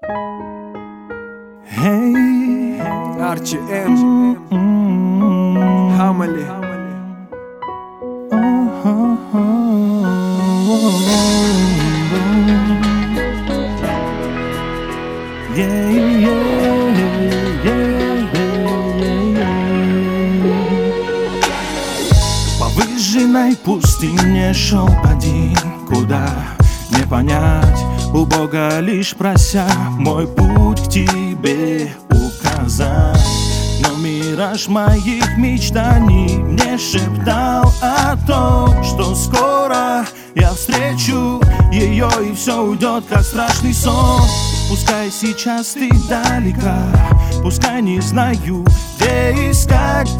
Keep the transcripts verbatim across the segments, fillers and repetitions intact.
Hey, Archie M, Хамали. Yeah, yeah, yeah, yeah. По выжженной пустыне шел один, куда не понять, у Бога лишь прося мой путь к тебе указать. Но мираж моих мечтаний мне шептал о том, что скоро я встречу ее, и все уйдет, как страшный сон. Пускай сейчас ты далека, пускай не знаю, где искать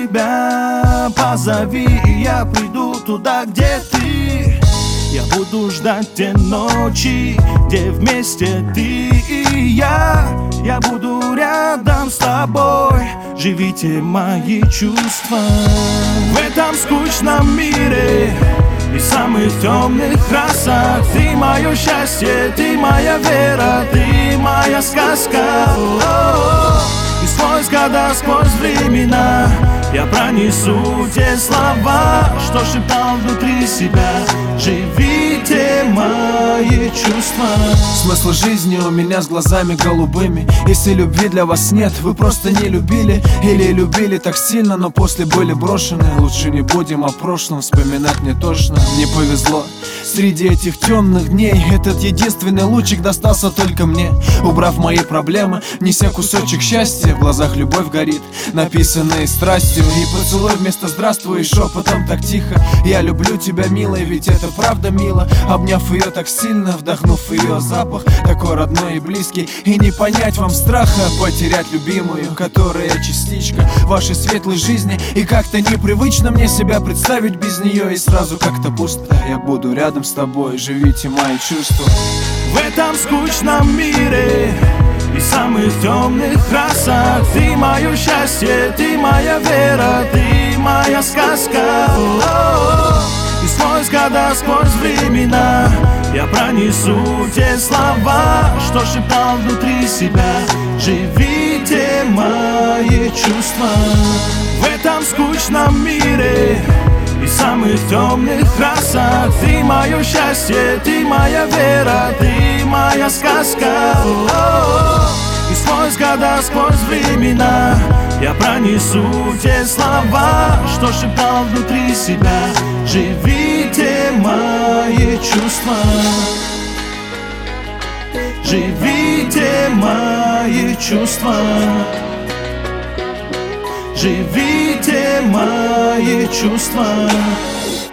тебя. Позови, и я приду туда, где ты. Я буду ждать те ночи, где вместе ты и я. Я буду рядом с тобой, живите мои чувства. В этом скучном мире и самых темных красок ты мое счастье, ты моя вера, ты моя сказка. О-о-о. И сквозь года, сквозь времена я пронесу те слова, что шептал внутри себя. Живите мои чувства. Смысл жизни у меня с глазами голубыми. Если любви для вас нет, вы просто не любили. Или любили так сильно, но после были брошены. Лучше не будем о прошлом вспоминать, мне тошно. Мне повезло, среди этих темных дней этот единственный лучик достался только мне. Убрав мои проблемы, неся кусочек счастья, в глазах любовь горит, написанные страстью. И поцелуй вместо здравствуй, и шепотом так тихо: я люблю тебя, милая, ведь это правда мило. Обняв ее так сильно, вдохнув ее запах, такой родной и близкий. И не понять вам страха потерять любимую, которая частичка вашей светлой жизни. И как-то непривычно мне себя представить без нее. И сразу как-то пусто, я буду рядом с тобой, живите мои чувства. В этом скучном мире и самых темных красок ты мое счастье, ты моя вера, ты моя сказка. О-о-о. И сквозь года, сквозь времена я пронесу те слова, что шептал внутри себя. Живите мои чувства. В этом скучном мире и самых темных красок ты мое счастье, ты моя вера, ты моя сказка. О-о-о. И сквозь года, сквозь времена я пронесу те слова, что шептал внутри себя. Живите мои чувства. Живите мои чувства. Живите мои чувства.